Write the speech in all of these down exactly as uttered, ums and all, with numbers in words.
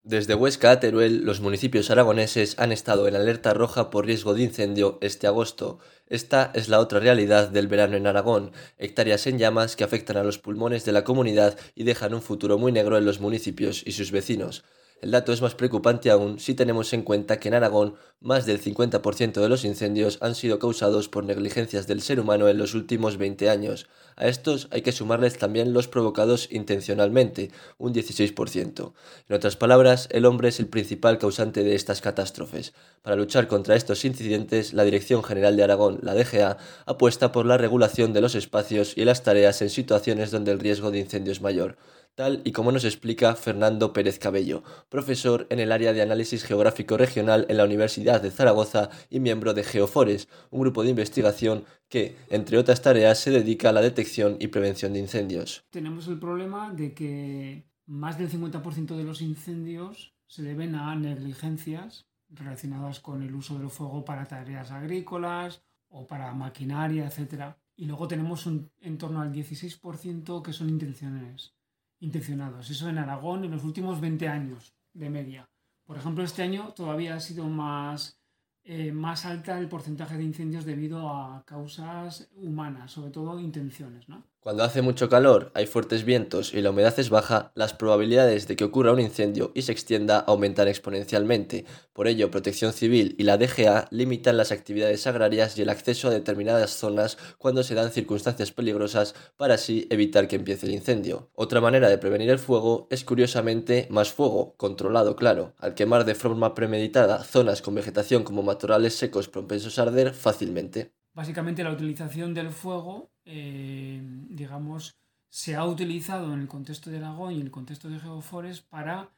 Desde Huesca a Teruel, los municipios aragoneses han estado en alerta roja por riesgo de incendio este agosto. Esta es la otra realidad del verano en Aragón, hectáreas en llamas que afectan a los pulmones de la comunidad y dejan un futuro muy negro en los municipios y sus vecinos. El dato es más preocupante aún si tenemos en cuenta que en Aragón más del cincuenta por ciento de los incendios han sido causados por negligencias del ser humano en los últimos veinte años. A estos hay que sumarles también los provocados intencionalmente, un dieciséis por ciento. En otras palabras, el hombre es el principal causante de estas catástrofes. Para luchar contra estos incidentes, la Dirección General de Aragón, la D G A, apuesta por la regulación de los espacios y las tareas en situaciones donde el riesgo de incendio es mayor, tal y como nos explica Fernando Pérez Cabello, profesor en el área de análisis geográfico regional en la Universidad de Zaragoza y miembro de Geofores, un grupo de investigación que, entre otras tareas, se dedica a la detección y prevención de incendios. Tenemos el problema de que más del cincuenta por ciento de los incendios se deben a negligencias relacionadas con el uso del fuego para tareas agrícolas o para maquinaria, etcétera. Y luego tenemos un, en torno al dieciséis por ciento que son intenciones, intencionados. Eso en Aragón en los últimos veinte años de media. Por ejemplo, este año todavía ha sido más, eh, más alta el porcentaje de incendios debido a causas humanas, sobre todo intenciones, ¿no? Cuando hace mucho calor, hay fuertes vientos y la humedad es baja, las probabilidades de que ocurra un incendio y se extienda aumentan exponencialmente. Por ello, Protección Civil y la D G A limitan las actividades agrarias y el acceso a determinadas zonas cuando se dan circunstancias peligrosas para así evitar que empiece el incendio. Otra manera de prevenir el fuego es curiosamente más fuego, controlado claro, al quemar de forma premeditada zonas con vegetación como matorrales secos propensos a arder fácilmente. Básicamente la utilización del fuego, eh, digamos, se ha utilizado en el contexto de Aragón y en el contexto de Geofores para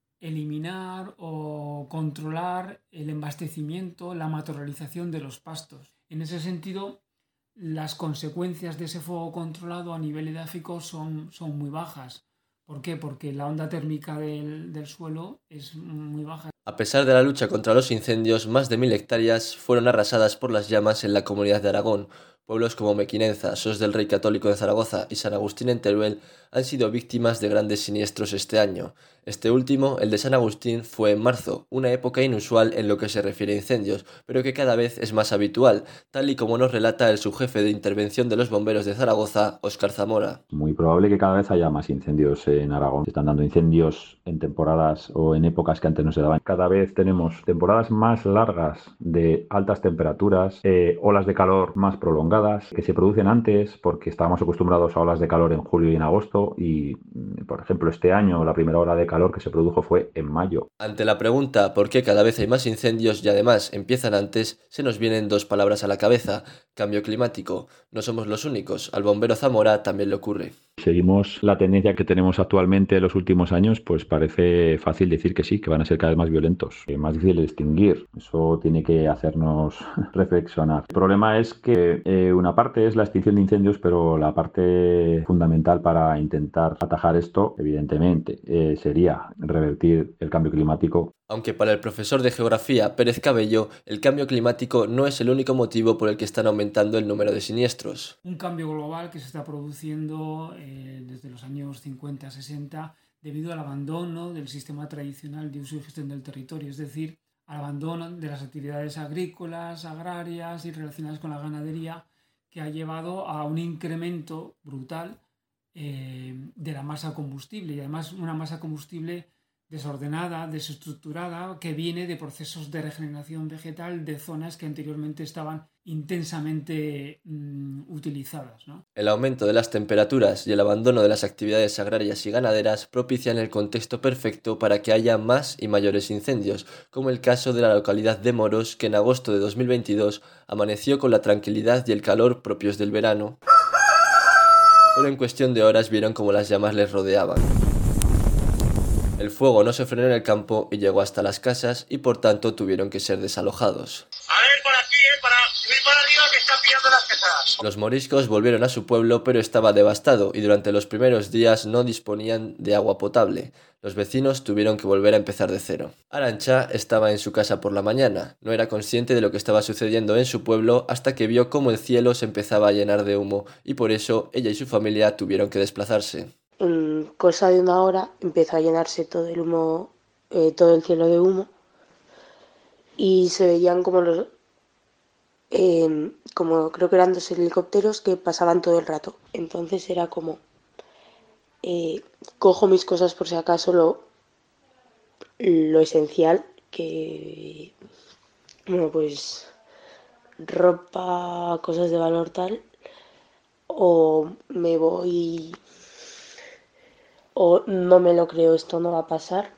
eliminar o controlar el embastecimiento, la matorralización de los pastos. En ese sentido, las consecuencias de ese fuego controlado a nivel edáfico son, son muy bajas. ¿Por qué? Porque la onda térmica del, del suelo es muy baja. A pesar de la lucha contra los incendios, más de mil hectáreas fueron arrasadas por las llamas en la Comunidad de Aragón. Pueblos como Mequinenza, Sos del Rey Católico de Zaragoza y San Agustín en Teruel han sido víctimas de grandes siniestros este año. Este último, el de San Agustín, fue en marzo, una época inusual en lo que se refiere a incendios, pero que cada vez es más habitual, tal y como nos relata el subjefe de intervención de los bomberos de Zaragoza, Óscar Zamora. Muy probable que cada vez haya más incendios en Aragón. Se están dando incendios en temporadas o en épocas que antes no se daban. Cada vez tenemos temporadas más largas de altas temperaturas, eh, olas de calor más prolongadas que se producen antes porque estábamos acostumbrados a olas de calor en julio y en agosto y, por ejemplo, este año la primera ola de calor que se produjo fue en mayo. Ante la pregunta por qué cada vez hay más incendios y además empiezan antes, se nos vienen dos palabras a la cabeza: cambio climático. No somos los únicos, al bombero Zamora también le ocurre. Seguimos la tendencia que tenemos actualmente en los últimos años, pues parece fácil decir que sí, que van a ser cada vez más violentos, más difícil de distinguir. Eso tiene que hacernos reflexionar. El problema es que eh, una parte es la extinción de incendios, pero la parte fundamental para intentar atajar esto, evidentemente, eh, sería revertir el cambio climático. Aunque para el profesor de geografía Pérez Cabello, el cambio climático no es el único motivo por el que están aumentando el número de siniestros. Un cambio global que se está produciendo eh, desde los años cincuenta a sesenta debido al abandono del sistema tradicional de uso y gestión del territorio, es decir, al abandono de las actividades agrícolas, agrarias y relacionadas con la ganadería, que ha llevado a un incremento brutal eh, de la masa combustible, y además una masa combustible desordenada, desestructurada, que viene de procesos de regeneración vegetal de zonas que anteriormente estaban intensamente mmm, utilizadas, ¿no? El aumento de las temperaturas y el abandono de las actividades agrarias y ganaderas propician el contexto perfecto para que haya más y mayores incendios, como el caso de la localidad de Moros, que en agosto de dos mil veintidós amaneció con la tranquilidad y el calor propios del verano, pero en cuestión de horas vieron cómo las llamas les rodeaban. El fuego no se frenó en el campo y llegó hasta las casas y por tanto tuvieron que ser desalojados. A ver, por aquí, eh, para subir para arriba que están pillando las casas. Los moriscos volvieron a su pueblo, pero estaba devastado y durante los primeros días no disponían de agua potable. Los vecinos tuvieron que volver a empezar de cero. Arantxa estaba en su casa por la mañana. No era consciente de lo que estaba sucediendo en su pueblo hasta que vio cómo el cielo se empezaba a llenar de humo y por eso ella y su familia tuvieron que desplazarse. En cosa de una hora empezó a llenarse todo el humo eh, todo el cielo de humo y se veían como los, eh, como creo que eran dos helicópteros que pasaban todo el rato. Entonces era como, eh, cojo mis cosas por si acaso, lo, lo esencial, que, bueno, pues ropa, cosas de valor tal, o me voy, o no me lo creo, esto no va a pasar.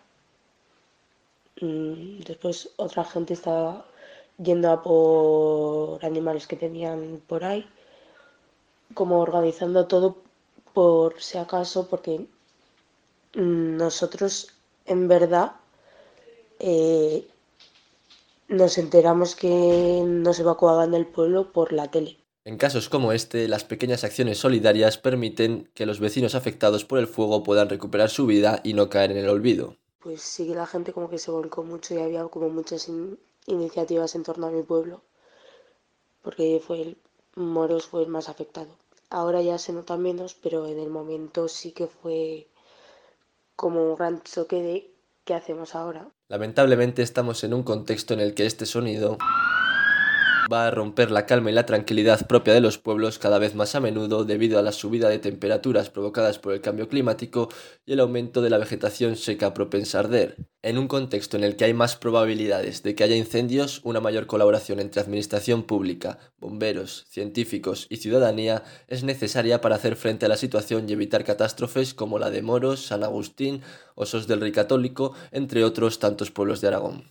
Después otra gente estaba yendo a por animales que tenían por ahí, como organizando todo por si acaso, porque nosotros en verdad eh, nos enteramos que nos evacuaban del pueblo por la tele. En casos como este, las pequeñas acciones solidarias permiten que los vecinos afectados por el fuego puedan recuperar su vida y no caer en el olvido. Pues sí que la gente como que se volcó mucho y había como muchas in- iniciativas en torno a mi pueblo, porque fue el Moros fue el más afectado. Ahora ya se nota menos, pero en el momento sí que fue como un gran choque de ¿qué hacemos ahora? Lamentablemente estamos en un contexto en el que este sonido va a romper la calma y la tranquilidad propia de los pueblos cada vez más a menudo debido a la subida de temperaturas provocadas por el cambio climático y el aumento de la vegetación seca propensa a arder. En un contexto en el que hay más probabilidades de que haya incendios, una mayor colaboración entre administración pública, bomberos, científicos y ciudadanía es necesaria para hacer frente a la situación y evitar catástrofes como la de Moros, San Agustín, Osos del Rey Católico, entre otros tantos pueblos de Aragón.